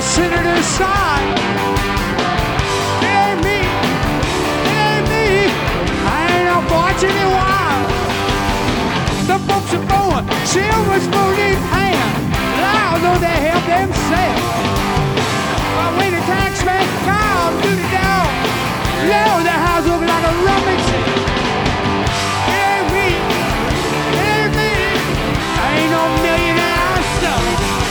senator's son. It ain't me. It ain't me. I ain't no fortune in wild. The folks are going silver spoon in hand. Loud though they help themselves. But when the tax man